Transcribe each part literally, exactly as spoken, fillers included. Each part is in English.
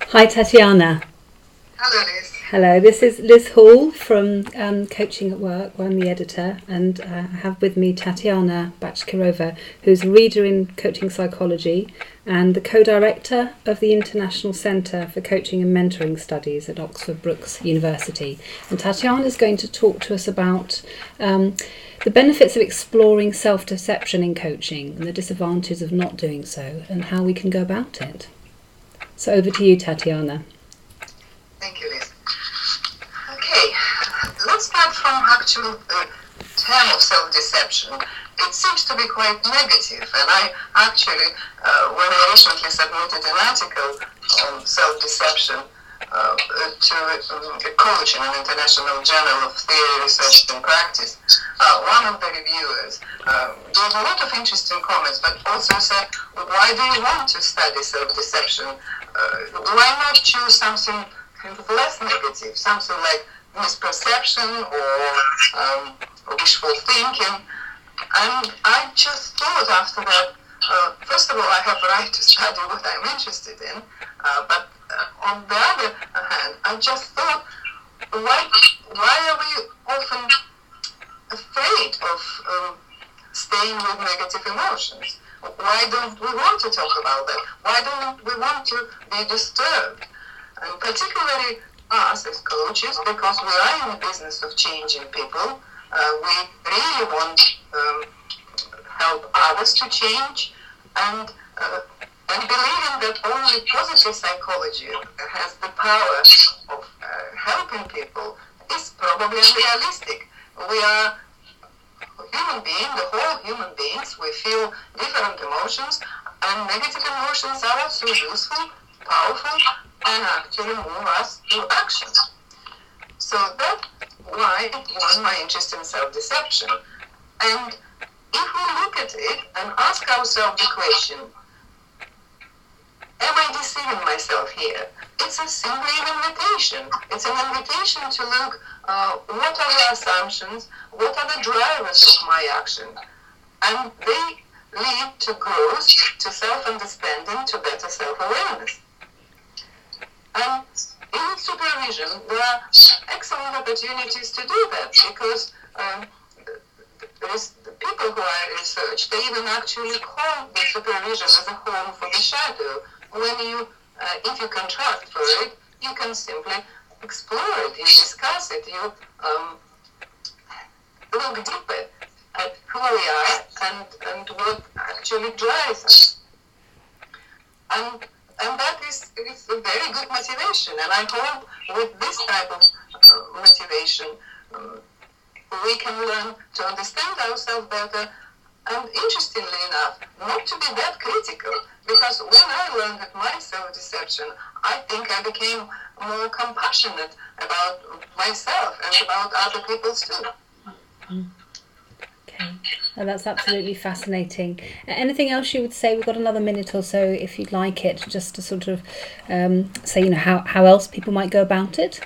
Hi Tatiana. Hello Liz. Hello, this is Liz Hall from um, Coaching at Work, where I'm the editor, and uh, I have with me Tatiana Bachkirova, who's a reader in coaching psychology and the co-director of the International Centre for Coaching and Mentoring Studies at Oxford Brookes University. And Tatiana is going to talk to us about um, the benefits of exploring self-deception in coaching and the disadvantages of not doing so and how we can go about it. So over to you, Tatiana. Thank you, Liz. Okay, let's start from actual uh, term of self-deception. It seems to be quite negative, and I actually, uh, when I recently submitted an article on self-deception uh, to um, a coach in an international journal of theory, research and practice, uh, one of the reviewers uh, gave a lot of interesting comments, but also said, why do you want to study self-deception? Uh, why not choose something kind of less negative, something like misperception or um, wishful thinking? And I just thought after that, uh, first of all, I have a right to study what I'm interested in, uh, but uh, on the other hand, I just thought, why, why are we often afraid of um, staying with negative emotions? Why don't we want to talk about that? Why don't we want to be disturbed? And particularly us as coaches, because we are in the business of changing people, uh, we really want um, help others to change, and uh, and believing that only positive psychology has the power of uh, helping people is probably unrealistic. We are human beings, the whole human beings, we feel different emotions, and negative emotions are also useful, powerful, and actually move us to action. So that's why was my interest in self-deception. And if we look at it and ask ourselves the question, am I deceiving myself here? It's a simply an invitation. It's an invitation to look, uh, what are the assumptions, what are the drivers of my action? And they lead to growth, to self-understanding, to better self-awareness. And in supervision, there are excellent opportunities to do that, because um, there is the people who are research, they even actually call the supervision as a home for the shadow. When you, uh, if you contract for it, you can simply explore it, you discuss it, you um, look deeper at who we are and, and what actually drives us. And And that is, is a very good motivation. And I hope with this type of uh, motivation, um, we can learn to understand ourselves better. And interestingly enough, not to be that critical. Because when I learned that my self-deception, I think I became more compassionate about myself and about other people too. Mm. Okay, well, that's absolutely fascinating. Anything else you would say? We've got another minute or so, if you'd like it, just to sort of um, say, you know, how, how else people might go about it.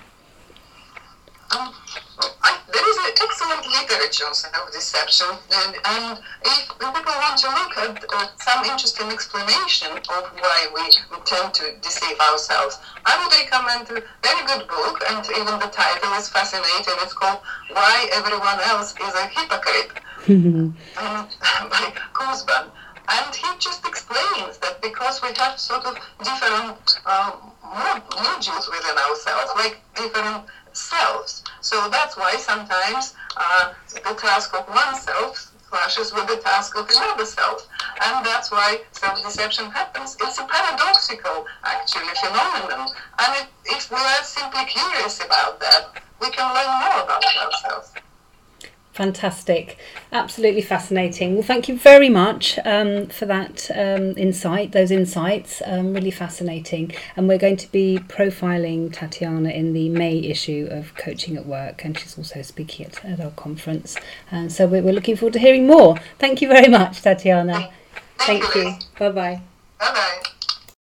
Um, I, there is an excellent literature on self-deception, and, and if people want to look at uh, some interesting explanation of why we tend to deceive ourselves, I would recommend a very good book, and even the title is fascinating. It's called Why Everyone Else is a Hypocrite. um, by Kurzban. And he just explains that because we have sort of different um, modules within ourselves, like different selves. So that's why sometimes uh, the task of one self clashes with the task of another self. And that's why self-deception happens. It's a paradoxical, actually, phenomenon. And it, if we are simply curious about that, we can learn more about ourselves. Fantastic. Absolutely fascinating. Well, thank you very much um, for that um, insight, those insights. Um, really fascinating. And we're going to be profiling Tatiana in the May issue of Coaching at Work, and she's also speaking at, at our conference. And so we're, we're looking forward to hearing more. Thank you very much, Tatiana. Thank, Thank you. you. Bye-bye. Bye-bye.